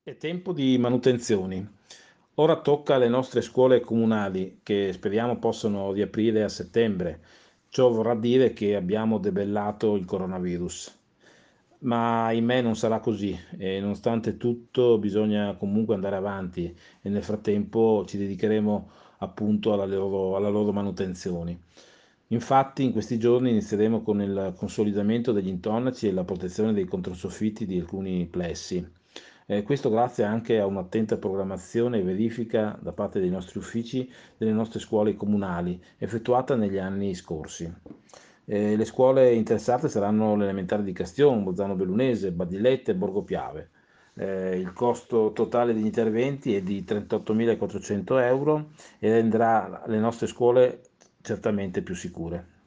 È tempo di manutenzioni. Ora tocca alle nostre scuole comunali, che speriamo possano riaprire a settembre. Ciò vorrà dire che abbiamo debellato il coronavirus. Ma ahimè non sarà così e nonostante tutto bisogna comunque andare avanti e nel frattempo ci dedicheremo appunto alla loro manutenzione. Infatti in questi giorni inizieremo con il consolidamento degli intonaci e la protezione dei controsoffitti di alcuni plessi. Questo grazie anche a un'attenta programmazione e verifica da parte dei nostri uffici delle nostre scuole comunali, effettuata negli anni scorsi. Le scuole interessate saranno le elementari di Castion, Bolzano Bellunese, Badilette e Borgo Piave. Il costo totale degli interventi è di 38.400 euro e renderà le nostre scuole certamente più sicure.